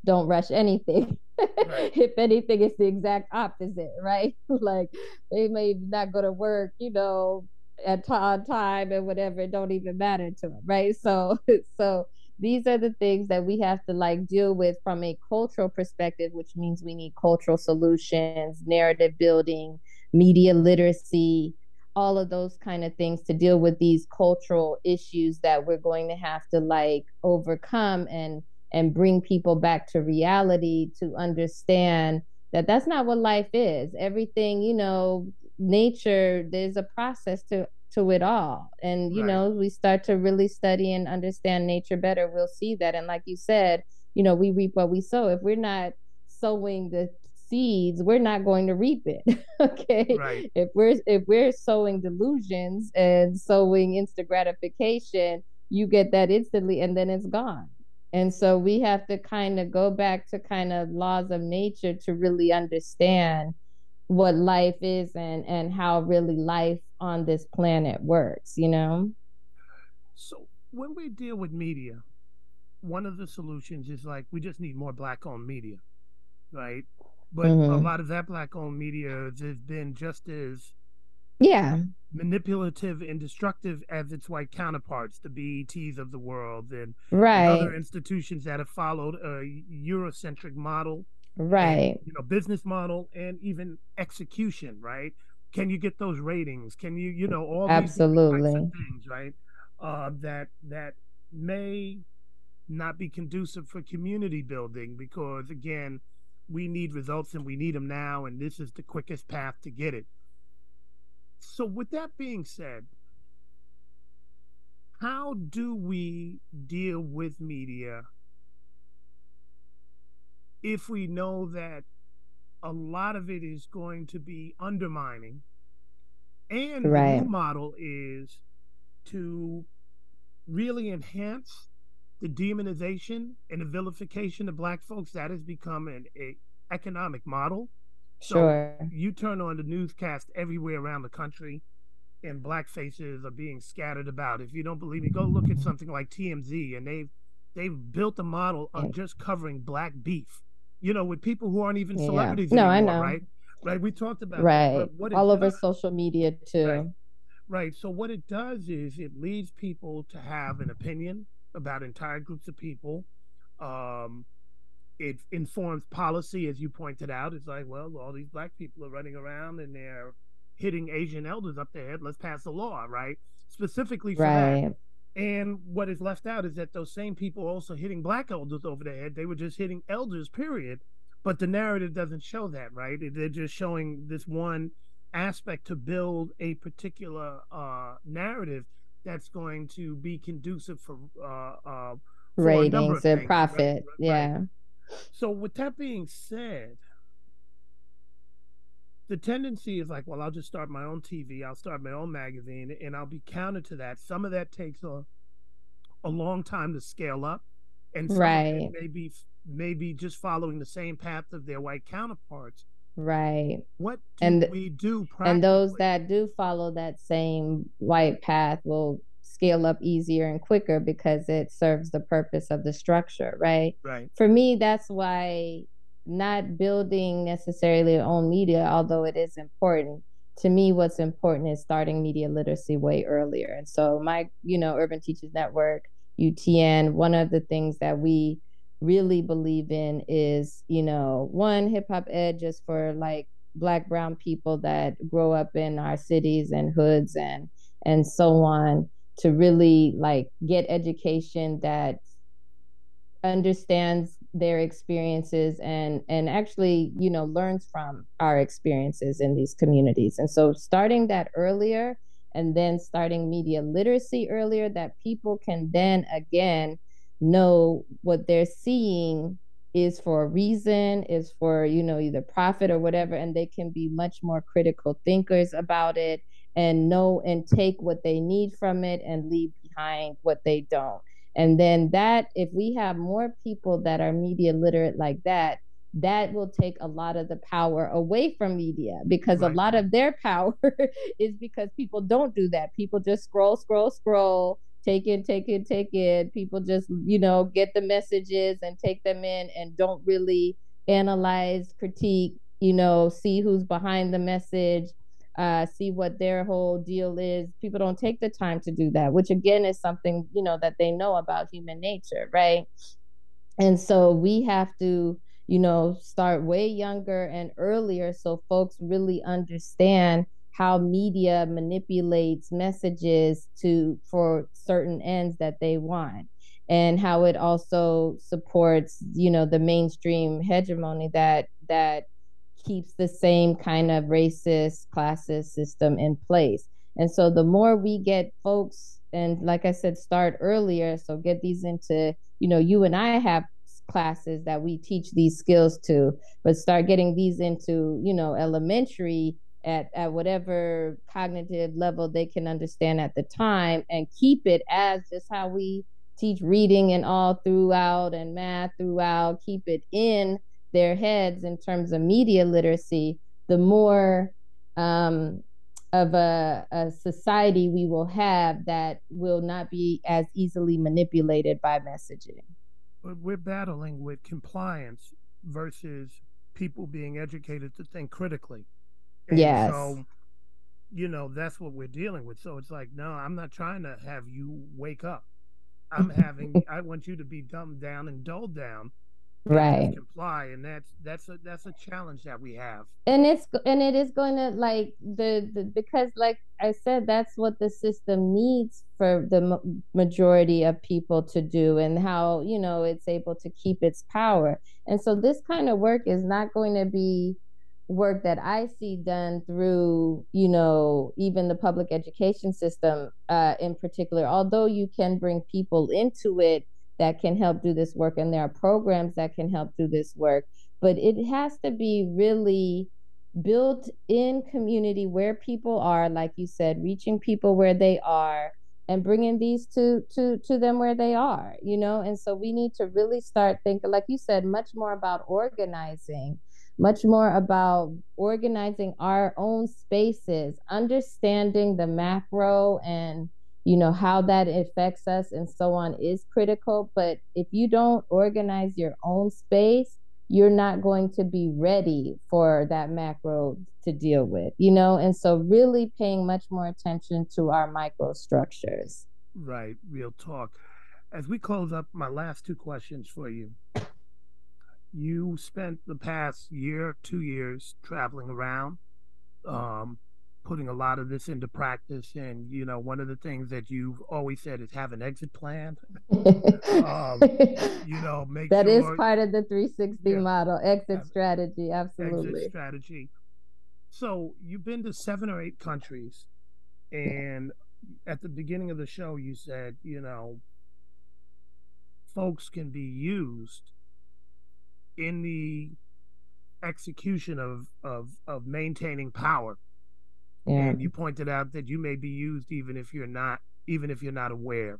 don't rush anything. Right. If anything, it's the exact opposite, right? Like they may not go to work, you know, at t- on time and whatever, it don't even matter to them, right? So, so these are the things that we have to like deal with from a cultural perspective, which means we need cultural solutions, narrative building, media literacy, all of those kind of things to deal with these cultural issues that we're going to have to like overcome and and bring people back to reality to understand that that's not what life is. Everything, you know, nature, there's a process to to it all. And you Right. know, we start to really study and understand nature better, we'll see that. And like you said, you know, we reap what we sow. If we're not sowing the seeds, we're not going to reap it. Okay. Right. If we're if we're sowing delusions and sowing instant gratification, you get that instantly and then it's gone. And so we have to kind of go back to kind of laws of nature to really understand what life is and and how really life on this planet works, you know? So when we deal with media, one of the solutions is like we just need more black-owned media, right? But a Mhm. lot of that black-owned media has been just as Yeah. manipulative and destructive as its white counterparts, the B E Ts of the world, and, and Right. other institutions that have followed a Eurocentric model, and Right. you know, business model, and even execution, right? Can you get those ratings? Can you, you know, all these different types Absolutely. of things, right? Uh, that that may not be conducive for community building because again, we need results and we need them now, and this is the quickest path to get it. So with that being said, how do we deal with media if we know that a lot of it is going to be undermining, and the new Right. model is to really enhance the demonization and the vilification of black folks? That has become an a economic model. So Sure. you turn on the newscast everywhere around the country and black faces are being scattered about. If you don't believe me, go look at something like T M Z, and they've they've built a model of just covering black beef, you know, with people who aren't even Yeah. celebrities No, I anymore, know. right? Right. We talked about that. Right. But what it All over does, social media right, too. right. So what it does is it leads people to have an opinion about entire groups of people. Um, it informs policy, as you pointed out. It's like, well, all these black people are running around and they're hitting Asian elders up the head. Let's pass a law, right? Specifically for that. Right. And what is left out is that those same people are also hitting black elders over the head. They were just hitting elders, period. But the narrative doesn't show that, right? They're just showing this one aspect to build a particular uh, narrative that's going to be conducive for uh, uh, for a number Ratings of and things, right? profit. Right. Yeah. So with that being said, the tendency is like, well, I'll just start my own T V, I'll start my own magazine, and I'll be counter to that. Some of that takes a a long time to scale up, and some of it Right. may be maybe just following the same path of their white counterparts. Right. What do And we do and those practically? that do follow that same white path will scale up easier and quicker because it serves the purpose of the structure, right? Right, For me, that's why not building necessarily your own media, although it is important. To me, what's important is starting media literacy way earlier. And so my, you know, Urban Teachers Network, U T N, one of the things that we really believe in is, you know, one, hip hop ed just for like Black, brown people that grow up in our cities and hoods and and so on, to really like get education that understands their experiences and and actually, you know, learns from our experiences in these communities. And so starting that earlier and then starting media literacy earlier, that people can then again know what they're seeing is for a reason, is for, you know, either profit or whatever, and they can be much more critical thinkers about it and know and take what they need from it and leave behind what they don't. And then that, if we have more people that are media literate like that, that will take a lot of the power away from media, because a right, lot of their power is because people don't do that. People just scroll, scroll, scroll, take it, take it, take it. People just, you know, get the messages and take them in and don't really analyze, critique, you know, see who's behind the message, uh, see what their whole deal is. People don't take the time to do that, which again is something, you know, that they know about human nature, right? And so we have to, you know, start way younger and earlier so folks really understand how media manipulates messages to for certain ends that they want, and how it also supports, you know, the mainstream hegemony that that keeps the same kind of racist, classist system in place. And so the more we get folks, and like I said, start earlier, so get these into, you know, you and I have classes that we teach these skills to, but start getting these into, you know, elementary at, at whatever cognitive level they can understand at the time, and keep it as just how we teach reading and all throughout and math throughout, keep it in their heads in terms of media literacy, the more um, of a, a society we will have that will not be as easily manipulated by messaging. But we're battling with compliance versus people being educated to think critically. And yes. So, you know, that's what we're dealing with. So it's like, no, I'm not trying to have you wake up. I'm having, I want you to be dumbed down and dulled down. Right. Comply, and that's that's a that's a challenge that we have. And it's and it is going to like the, the because like I said, that's what the system needs for the ma- majority of people to do, and how, you know, it's able to keep its power. And so this kind of work is not going to be work that I see done through, you know, even the public education system uh, in particular, although you can bring people into it that can help do this work, and there are programs that can help do this work, but it has to be really built in community where people are, like you said, reaching people where they are and bringing these to to to them where they are, you know. And so we need to really start thinking, like you said, much more about organizing, much more about organizing our own spaces, understanding the macro and, you know, how that affects us and so on is critical. But if you don't organize your own space, you're not going to be ready for that macro to deal with, you know? And so really paying much more attention to our micro structures. Right, real talk. As we close up, my last two questions for you. You spent the past year, two years traveling around, um, putting a lot of this into practice. And, you know, one of the things that you've always said is have an exit plan. um, you know, make that sure, is part of the three sixty yeah, model, exit strategy. Absolutely. Exit strategy. So you've been to seven or eight countries. And at the beginning of the show, you said, you know, folks can be used in the execution of, of, of maintaining power. Yeah. And you pointed out that you may be used even if you're not, even if you're not aware.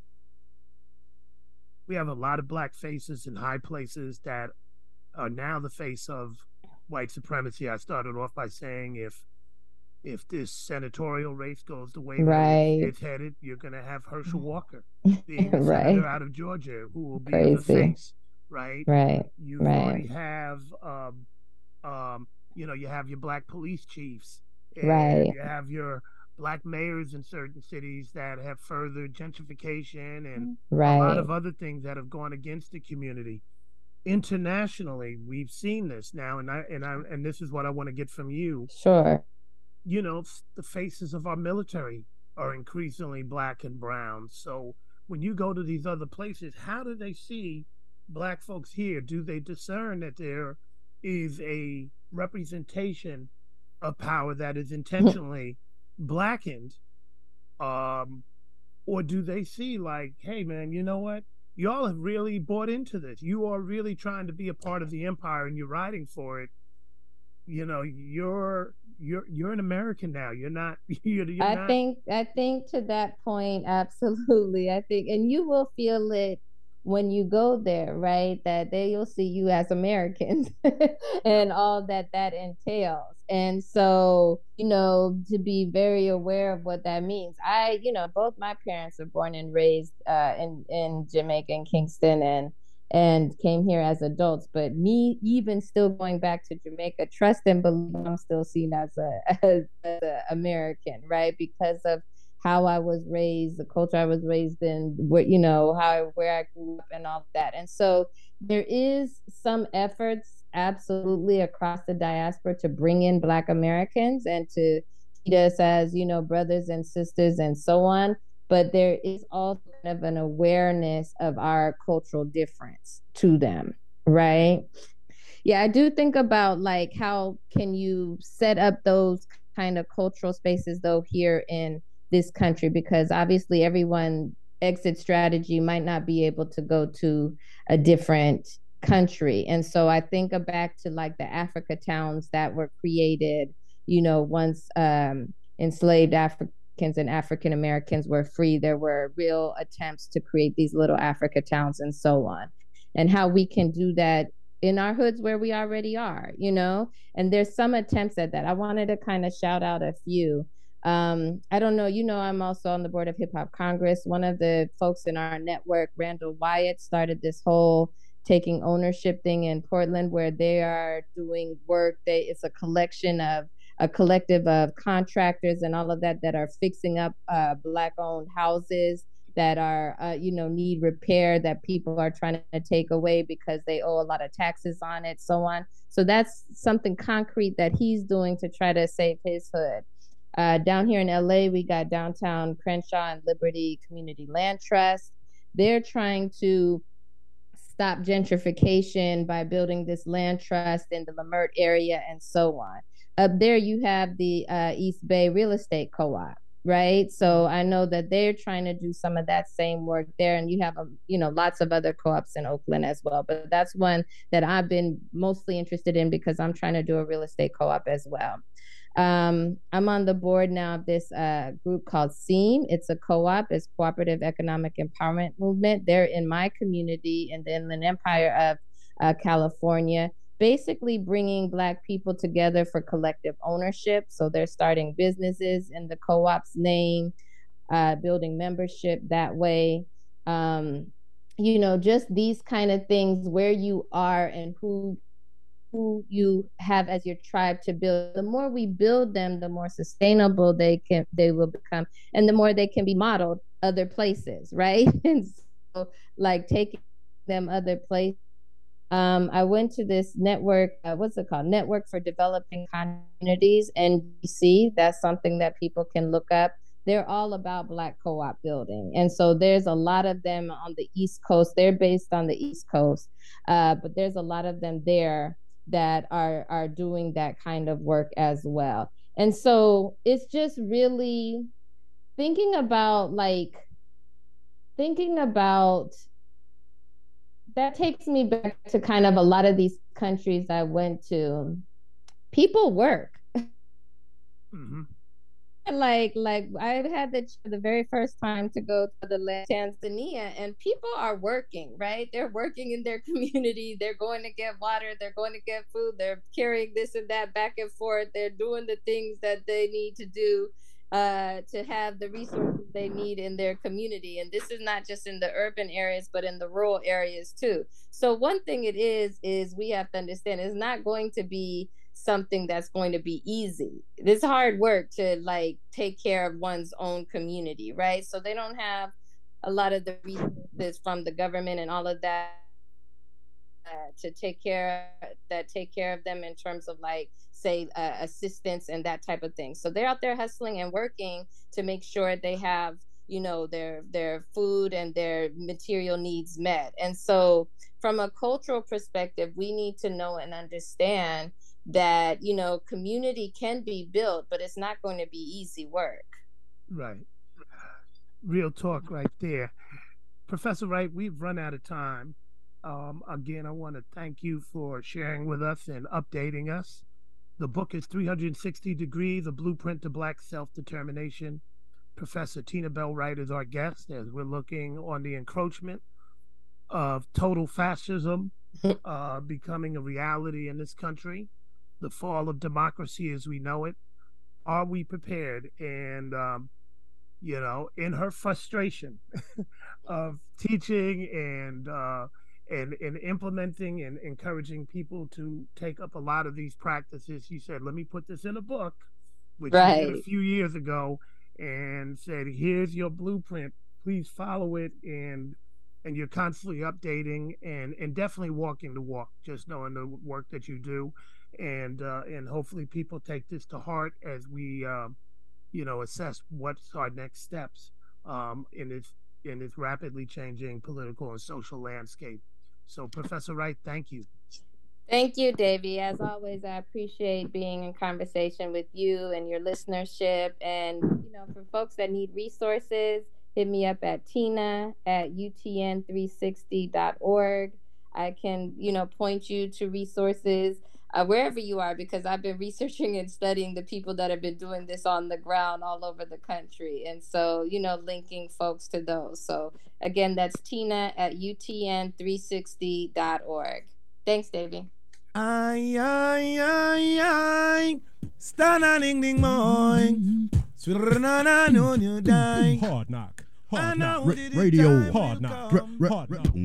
We have a lot of black faces in high places that are now the face of white supremacy. I started off by saying if if this senatorial race goes the way right. that it's headed, you're going to have Herschel Walker being a right. senator out of Georgia who will be Crazy. the face, right? Right. You right. already have, um, um, you know, you have your black police chiefs. And right. you have your black mayors in certain cities that have furthered gentrification and right. a lot of other things that have gone against the community. Internationally, we've seen this now, and I and I and this is what I want to get from you. Sure. You know, the faces of our military are increasingly black and brown. So when you go to these other places, how do they see black folks here? Do they discern that there is a representation of power that is intentionally blackened, um, or do they see like, hey man, you know what? Y'all have really bought into this. You are really trying to be a part of the empire, and you're riding for it. You know, you're you're you're an American now. You're not. You're, you're I not... think I think to that point, absolutely. I think, and you will feel it when you go there, right, that they will see you as Americans and all that that entails. And so, you know, to be very aware of what that means. I, you know, both my parents were born and raised uh, in in Jamaica and Kingston, and and came here as adults. But me, even still going back to Jamaica, trust and believe I'm still seen as a as, as a American, right, because of how I was raised, the culture I was raised in, what, you know, how, where I grew up and all of that. And so there is some efforts absolutely across the diaspora to bring in Black Americans and to treat us as, you know, brothers and sisters and so on. But there is also kind of an awareness of our cultural difference to them, right? Yeah, I do think about like how can you set up those kind of cultural spaces though here in this country, because obviously everyone exit strategy might not be able to go to a different country. And so I think back to like the Africa towns that were created, you know, once um, enslaved Africans and African Americans were free, there were real attempts to create these little Africa towns and so on, and how we can do that in our hoods where we already are, you know, and there's some attempts at that. I wanted to kind of shout out a few. Um, I don't know, you know, I'm also on the board of Hip Hop Congress. One of the folks in our network, Randall Wyatt, started this whole taking ownership thing in Portland, where they are doing work. They, it's a collection of a collective of contractors and all of that that are fixing up uh, Black-owned houses that are, uh, you know, need repair, that people are trying to take away because they owe a lot of taxes on it, so on. So that's something concrete that he's doing to try to save his hood. Uh, down here in L A, we got Downtown Crenshaw and Liberty Community Land Trust. They're trying to stop gentrification by building this land trust in the Lamert area and so on. Up there, you have the uh, East Bay Real Estate Co-op, right? So I know that they're trying to do some of that same work there, and you have, a, you know, lots of other co-ops in Oakland as well. But that's one that I've been mostly interested in because I'm trying to do a real estate co-op as well. Um, I'm on the board now of this uh, group called SEAM. It's a co-op, it's Cooperative Economic Empowerment Movement. They're in my community in the Inland Empire of uh, California, basically bringing Black people together for collective ownership. So they're starting businesses in the co-op's name, uh, building membership that way. Um, you know, just these kind of things where you are and who who you have as your tribe to build. The more we build them, the more sustainable they can they will become, and the more they can be modeled other places, right? And so like taking them other places. Um, I went to this network, uh, what's it called? Network for Developing Communities, N D C. That's something that people can look up. They're all about Black co-op building. And so there's a lot of them on the East Coast. They're based on the East Coast, uh, but there's a lot of them there that are are doing that kind of work as well. And so it's just really thinking about like thinking about that takes me back to kind of a lot of these countries I went to. People work. Mm-hmm. Like, like I had the the very first time to go to the land, Tanzania, and people are working, right? They're working in their community. They're going to get water. They're going to get food. They're carrying this and that back and forth. They're doing the things that they need to do uh, to have the resources they need in their community. And this is not just in the urban areas, but in the rural areas too. So one thing it is, is we have to understand it's not going to be something that's going to be easy. It's hard work to like take care of one's own community, right? So they don't have a lot of the resources from the government and all of that uh, to take care that take care of them in terms of like say uh, assistance and that type of thing. So they're out there hustling and working to make sure they have, you know, their their food and their material needs met. And so from a cultural perspective, we need to know and understand that, you know, community can be built, but it's not going to be easy work. Right. Real talk right there. Professor Wright, we've run out of time. Um, again, I want to thank you for sharing with us and updating us. The book is three hundred sixty degree, The Blueprint to Black Self-Determination. Professor Tina Bell Wright is our guest as we're looking on the encroachment of total fascism uh, becoming a reality in this country, the fall of democracy as we know it. Are we prepared? And, um, you know, in her frustration of teaching and, uh, and, and implementing and encouraging people to take up a lot of these practices, she said, let me put this in a book, which Right. she did a few years ago, and said, here's your blueprint. Please follow it. And and you're constantly updating and, and definitely walking the walk, just knowing the work that you do. And uh, and hopefully people take this to heart as we, um, you know, assess what's our next steps um, in this in this rapidly changing political and social landscape. So, Professor Wright, thank you. Thank you, Davey. As always, I appreciate being in conversation with you and your listenership. And, you know, for folks that need resources, hit me up at Tina at U T N three sixty dot org. I can, you know, point you to resources uh, wherever you are, because I've been researching and studying the people that have been doing this on the ground all over the country. And so, you know, linking folks to those. So again, that's Tina at U T N three sixty dot org. Thanks, Davey. Ay, ay, ay, ay. Stana ding ding boing. Swirrana no you die. Hard knock. Hard I know knock. that Ra- it radio. time Hard will knock. come. Ra- Hard knock.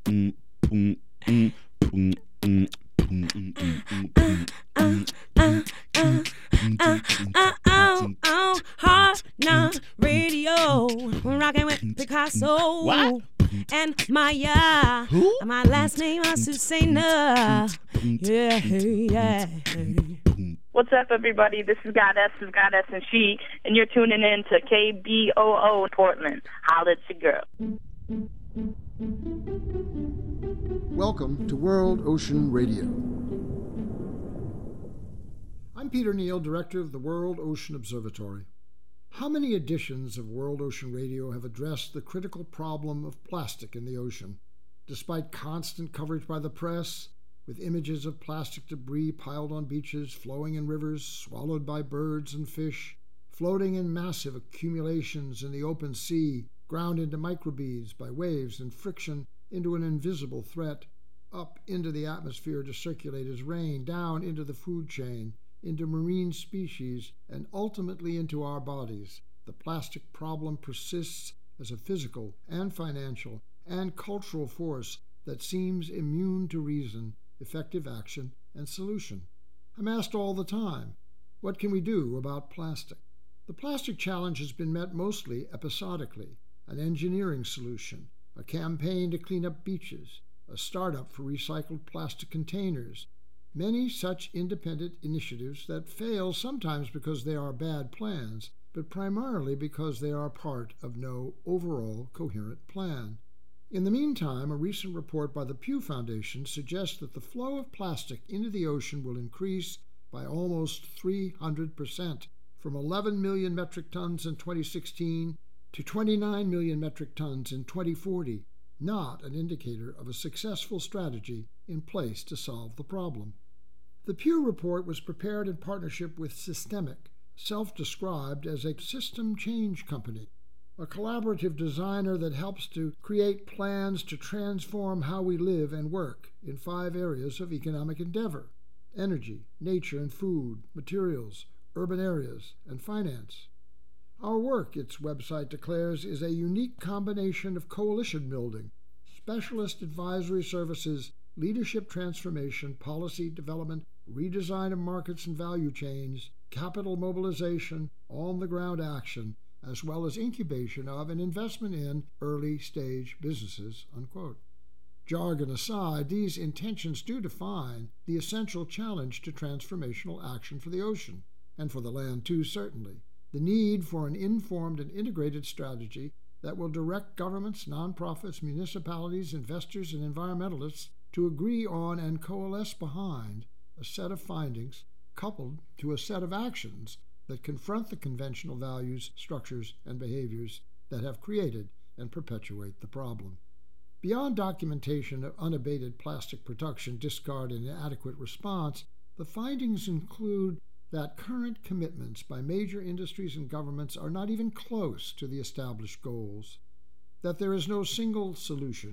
Hard knock radio. Rocking with Picasso. What? And Maya. Who? My last name is Susanna. Yeah, yeah. What's up, everybody? This is Goddess of Goddess and She, and you're tuning in to K B O O Portland. Holla at your girl. Welcome to World Ocean Radio. I'm Peter Neal, Director of the World Ocean Observatory. How many editions of World Ocean Radio have addressed the critical problem of plastic in the ocean? Despite constant coverage by the press, with images of plastic debris piled on beaches, flowing in rivers, swallowed by birds and fish, floating in massive accumulations in the open sea, ground into microbeads by waves and friction into an invisible threat, up into the atmosphere to circulate as rain, down into the food chain, into marine species, and ultimately into our bodies. The plastic problem persists as a physical and financial and cultural force that seems immune to reason, effective action, and solution. I'm asked all the time, what can we do about plastic? The plastic challenge has been met mostly episodically: an engineering solution, a campaign to clean up beaches, a startup for recycled plastic containers, many such independent initiatives that fail sometimes because they are bad plans, but primarily because they are part of no overall coherent plan. In the meantime, a recent report by the Pew Foundation suggests that the flow of plastic into the ocean will increase by almost three hundred percent, from eleven million metric tons in twenty sixteen to twenty-nine million metric tons in twenty forty, not an indicator of a successful strategy in place to solve the problem. The Pew report was prepared in partnership with Systemic, self-described as a system change company, a collaborative designer that helps to create plans to transform how we live and work in five areas of economic endeavor: energy, nature and food, materials, urban areas, and finance. Our work, its website declares, is a unique combination of coalition building, specialist advisory services, leadership transformation, policy development, redesign of markets and value chains, capital mobilization, on-the-ground action, as well as incubation of and investment in early-stage businesses, unquote. Jargon aside, these intentions do define the essential challenge to transformational action for the ocean, and for the land too, certainly: the need for an informed and integrated strategy that will direct governments, nonprofits, municipalities, investors, and environmentalists to agree on and coalesce behind a set of findings coupled to a set of actions that confront the conventional values, structures, and behaviors that have created and perpetuate the problem. Beyond documentation of unabated plastic production, discard, and inadequate response, the findings include that current commitments by major industries and governments are not even close to the established goals, that there is no single solution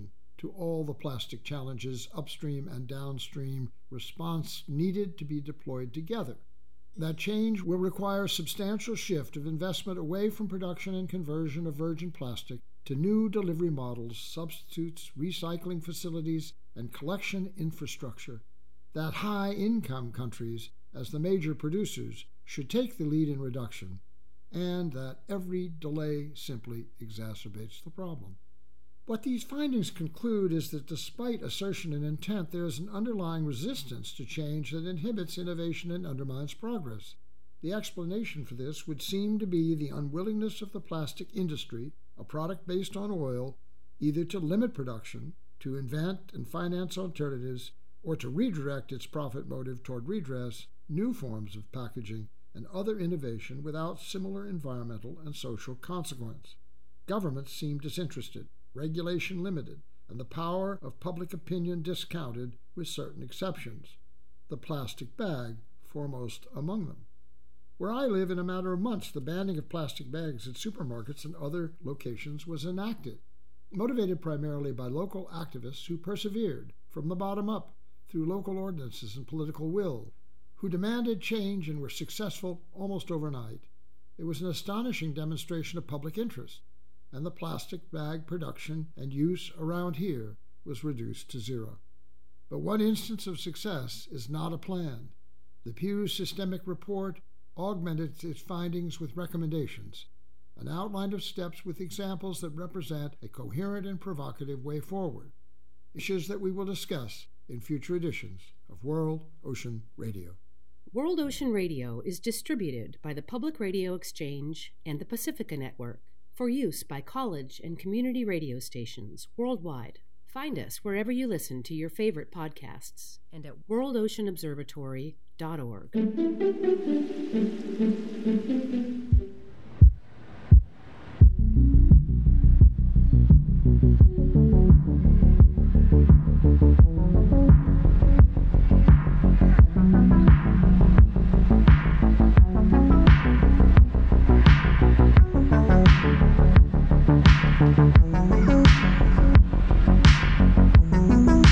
to all the plastic challenges, upstream and downstream response needed to be deployed together. That change will require a substantial shift of investment away from production and conversion of virgin plastic to new delivery models, substitutes, recycling facilities, and collection infrastructure. That high-income countries, as the major producers, should take the lead in reduction, and that every delay simply exacerbates the problem. What these findings conclude is that despite assertion and intent, there is an underlying resistance to change that inhibits innovation and undermines progress. The explanation for this would seem to be the unwillingness of the plastic industry, a product based on oil, either to limit production, to invent and finance alternatives, or to redirect its profit motive toward redress, new forms of packaging, and other innovation without similar environmental and social consequence. Governments seem disinterested, regulation limited, and the power of public opinion discounted with certain exceptions, the plastic bag foremost among them. Where I live, in a matter of months, the banning of plastic bags at supermarkets and other locations was enacted, motivated primarily by local activists who persevered from the bottom up through local ordinances and political will, who demanded change and were successful almost overnight. It was an astonishing demonstration of public interest, and the plastic bag production and use around here was reduced to zero. But one instance of success is not a plan. The Pew Systemic Report augmented its findings with recommendations, an outline of steps with examples that represent a coherent and provocative way forward, issues that we will discuss in future editions of World Ocean Radio. World Ocean Radio is distributed by the Public Radio Exchange and the Pacifica Network for use by college and community radio stations worldwide. Find us wherever you listen to your favorite podcasts and at world ocean observatory dot org.